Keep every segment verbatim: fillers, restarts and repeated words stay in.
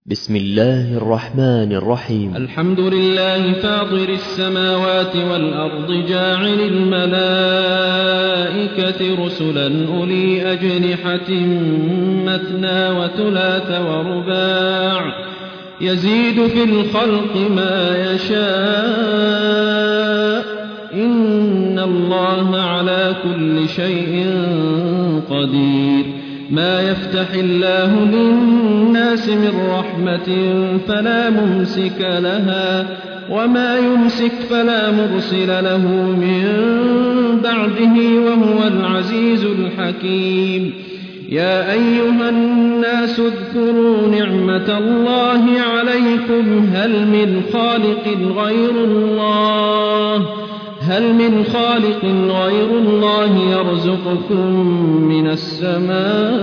بسم الله الرحمن الرحيم. الحمد لله فاطر السماوات والأرض جاعل الملائكة رسلا أولي أجنحة مثنى وثلاث ورباع يزيد في الخلق ما يشاء إن الله على كل شيء قدير. ما يفتح الله للناس من رحمة فلا ممسك لها وما يمسك فلا مرسل له من بعده وهو العزيز الحكيم. يا أيها الناس اذكروا نعمة الله عليكم هل من خالق غير الله هل من خالق غير الله يرزقكم من السماء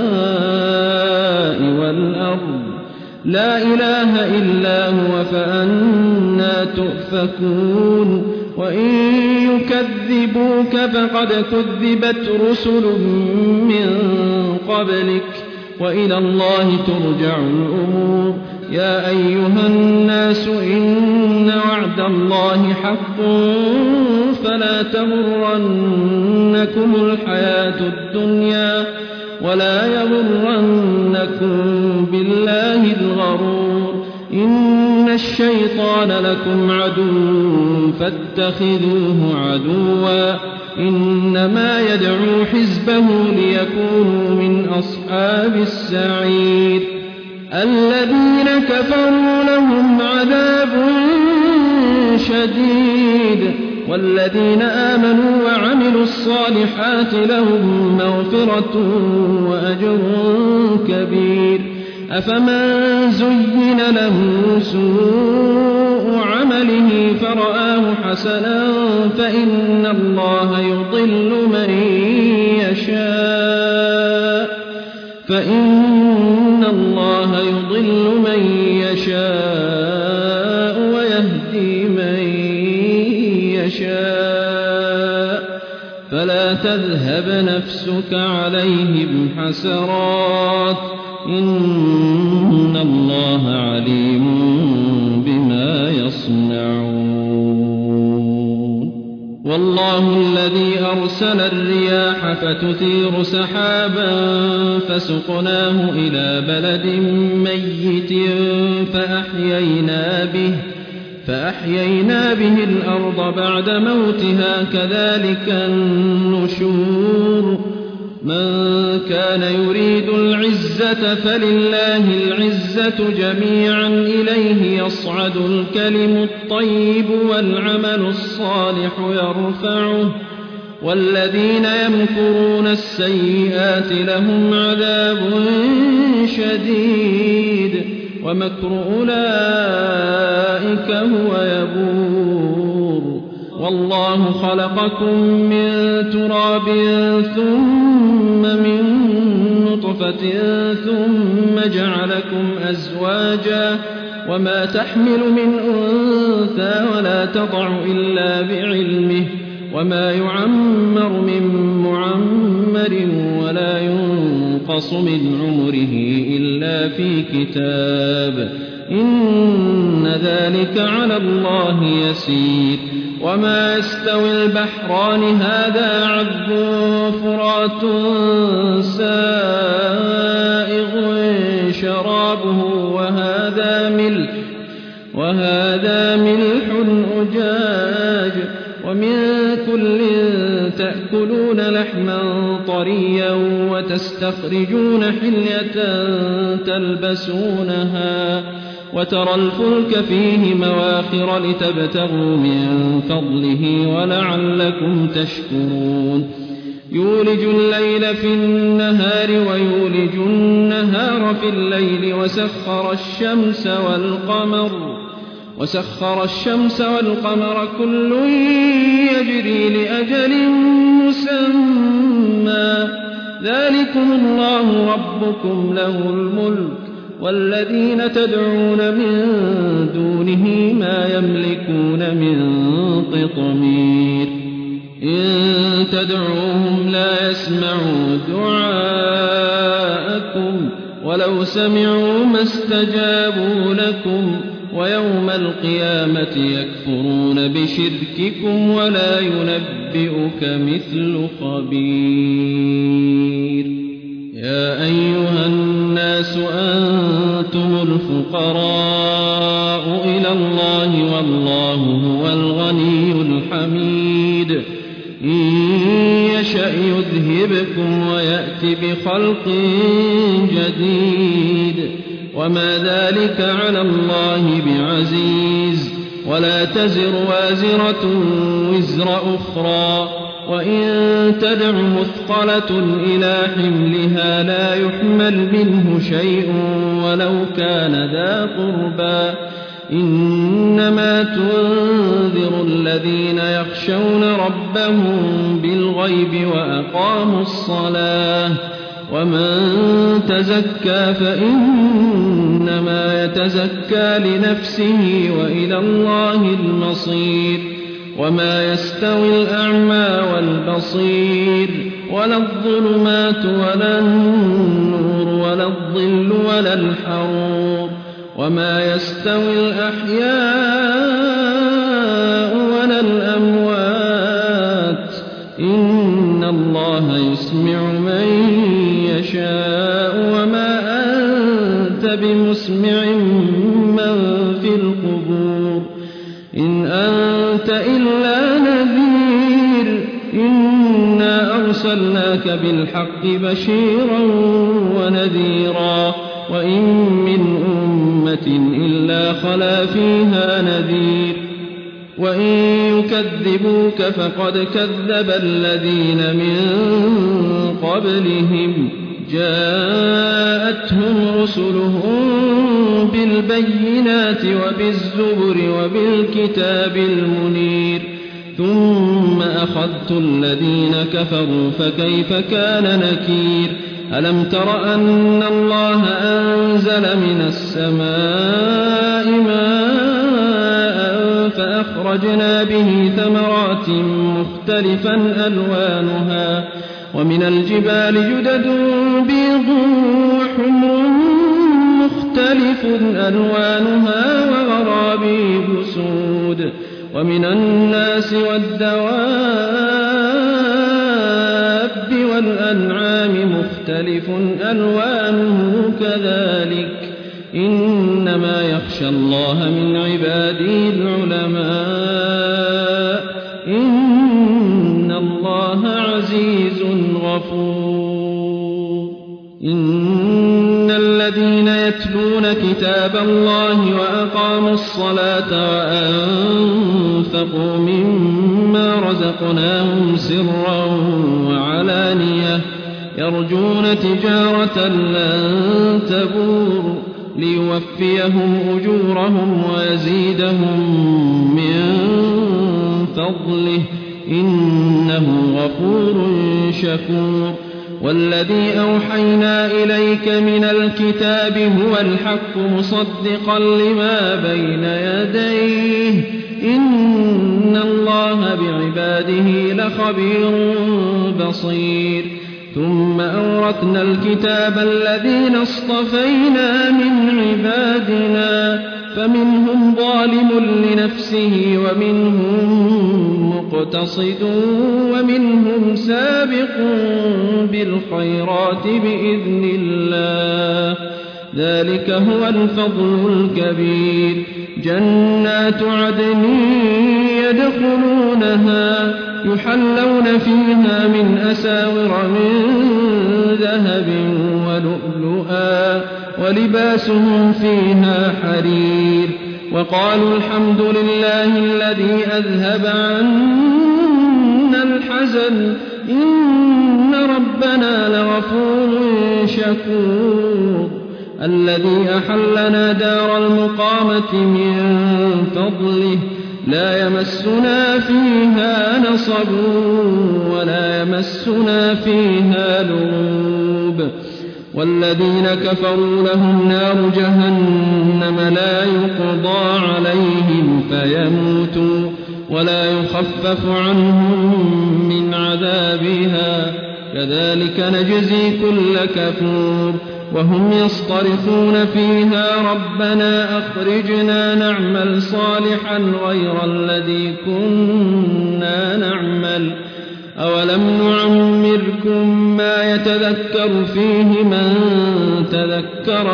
والأرض لا إله إلا هو فأنى تؤفكون. وإن يكذبوك فقد كذبت رسل من قبلك وإلى الله ترجع الأمور. يا أيها الناس إن وعد الله حق فلا تغرنكم الحياة الدنيا ولا يغرنكم بالله الغرور. إن الشيطان لكم عدو فاتخذوه عدوا إنما يدعو حزبه ليكونوا من أصحاب السعير. الذين كفروا لهم عذاب شديد والذين آمنوا وعملوا الصالحات لهم مغفرة وأجر كبير. أفمن زين له سوء عمله فرآه حسنا فإن الله يضل من يشاء فإن الله يضل من يشاء ويهدي من يشاء فلا تذهب نفسك عليهم حسرات إن الله عليم بما يصنعون. والله الذي أرسل الرياح فتثير سحابا فسقناه إلى بلد ميت فأحيينا به فأحيينا به الأرض بعد موتها كذلك النشور. من كان يريد العزة فلله العزة جميعا إليه يصعد الكلم الطيب والعمل الصالح يرفعه والذين يمكرون السيئات لهم عذاب شديد ومكر أولئك هو يبور. والله خلقكم من تراب ثم من نطفة ثم جعلكم أزواجا وما تحمل من أنثى ولا تضع إلا بعلمه وما يعمر من معمر ولا ينقص من عمره إلا في كتاب إن ذلك على الله يسير. وما يستوي البحران هذا عذب فرات سائغ شرابه وهذا ملح وهذا ملح أجاج ومن كل تأكلون لحما طريا وتستخرجون حلية تلبسونها وترى الفلك فيه مواخر لتبتغوا من فضله ولعلكم تشكرون. يولج الليل في النهار ويولج النهار في الليل وسخر الشمس والقمر وسخر الشمس والقمر كل يجري لأجل مسمى ذلكم الله ربكم له الملك والذين تدعون من دونه ما يملكون من قطمير. إن تدعوهم لا يسمعوا دعاءكم ولو سمعوا ما استجابوا لكم ويوم القيامة يكفرون بشرككم ولا ينبئك مثل خبير. يا أيها الناس أنتم الفقراء إلى الله والله هو الغني الحميد. إن يشأ يذهبكم ويأت بخلق جديد وما ذلك على الله بعزيز. ولا تزر وازرة وزر أخرى وإن تدع مثقلة إلى حملها لا يحمل منه شيء ولو كان ذا قربى. إنما تنذر الذين يخشون ربهم بالغيب وأقاموا الصلاة ومن تزكى فإنما يتزكى لنفسه وإلى الله المصير. وما يستوي الأعمى والبصير ولا الظلمات ولا النور ولا الظل ولا الحرور. وما يستوي الأحياء ولا الأموات. إن الله يسمع من يشاء وما أنت بمسمع من في القبور. إن أنت إلا نذير. إنا أرسلناك بالحق بشيرا ونذيرا وإن من أمة إلا خلا فيها نذير. وإن يكذبوك فقد كذب الذين من قبلهم جاءتهم رسلهم بالبينات وبالزبر وبالكتاب المنير ثم أخذت الذين كفروا فكيف كان نكير. ألم تر أن الله أنزل من السماء ماء فأخرجنا به ثمرات مختلفا ألوانها ومن الجبال جدد بيض وحمر مختلف ألوانها وغرابيب سود. ومن الناس والدواب والأنعام مختلف ألوانه كذلك. إنما يخشى الله من عباده العلماء. إن الله عزيز غفور. إن الذين يتلون كتاب الله وأقاموا الصلاة وأنفقوا مما رزقناهم سرا وعلانية يرجون تجارة لن تبور ليوفيهم أجورهم ويزيدهم من فضله إنه غفور شكور. والذي أوحينا إليك من الكتاب هو الحق مصدقا لما بين يديه. إن الله بعباده لخبير بصير. ثم أورثنا الكتاب الذين اصطفينا من عبادنا فمنهم ظالم لنفسه ومنهم مقتصد ومنهم سابق بالخيرات بإذن الله. ذلك هو الفضل الكبير. جنات عدن يدخلونها يحلون فيها من أساور من ذهب ولؤلؤا ولباسهم فيها حرير. وقالوا الحمد لله الذي أذهب عنا الحزن إن ربنا لغفور شكور. الذي أحلنا دار المقامة من فضله لا يمسنا فيها نصب ولا يمسنا فيها لغوب. والذين كفروا لهم نار جهنم لا يقضى عليهم فيموتوا ولا يخفف عنهم من عذابها كذلك نجزي كل كفور. وهم يصطرخون فيها ربنا أخرجنا نعمل صالحا غير الذي كنا نعمل أولم نعمركم ما يتذكر فيه من تذكر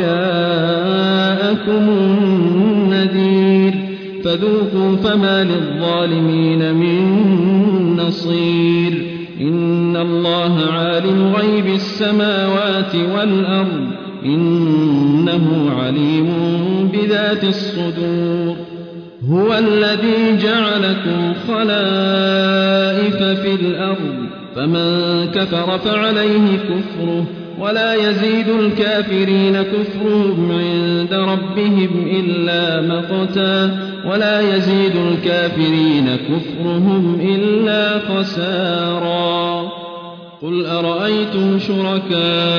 وجاءكم النذير فذوقوا فما للظالمين من نصير إن الله عالم غيب السماوات والأرض إنه عليم بذات الصدور هو الذي جعلكم خلائف في الأرض فمن كفر فعليه كفره ولا يزيد الكافرين كفرهم عند ربهم إلا مقتا ولا يزيد الكافرين كفرهم إلا خسارا قل أرأيتم شركاءكم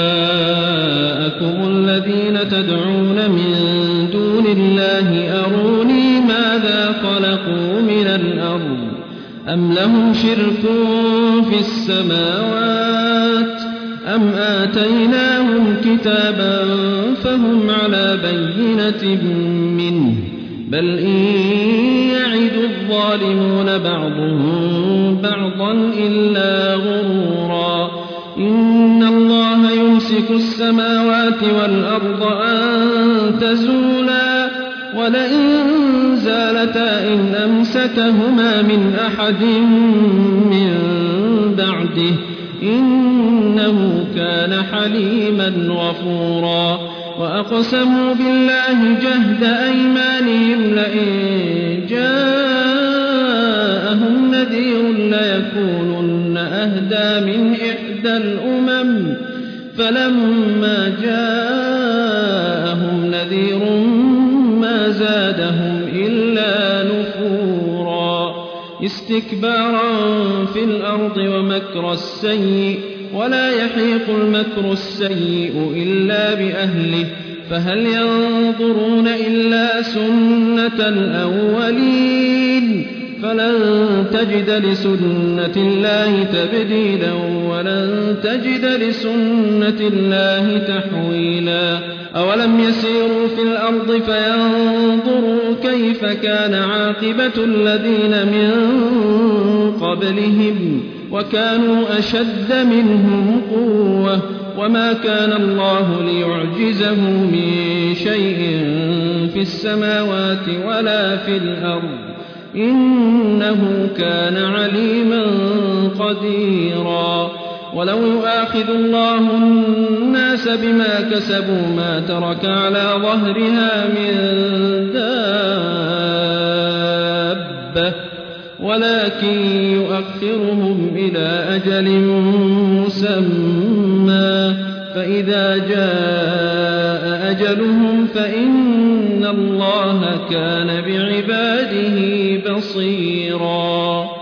الذين تدعون من دون الله أروني ماذا خلقوا من الأرض أم لهم شرك في السماوات أم آتيناهم كتابا فهم على بينة منه بل إن يعد الظالمون بعضهم بعضا إلا غرورا إن الله يمسك السماوات والأرض أن تزولا ولئن زالتا إن أمسكهما من أحد من بعده إنه كان حليما غفورا وأقسموا بالله جهد أيمانهم لئن جاءهم نذير ليكونن أهدى من إحدى الأمم فلما جاءهم نذير ما زادهم إلا نفورا استكبارا في الأرض ومكر السيء ولا يحيق المكر السيء إلا بأهله فهل ينظرون إلا سنة الأولين فلن تجد لسنة الله تبديلا ولن تجد لسنة الله تحويلا أولم يسيروا في الأرض فينظروا كيف كان عاقبة الذين من قبلهم وكانوا أشد منهم قوة وما كان الله ليعجزه من شيء في السماوات ولا في الأرض إنه كان عليما قديرا ولو يؤاخذ الله الناس بما كسبوا ما ترك على ظهرها من دابة ولكن يؤخرهم إلى أجل مسمى فإذا جاء أجلهم فإن الله كان بعباده بصيرا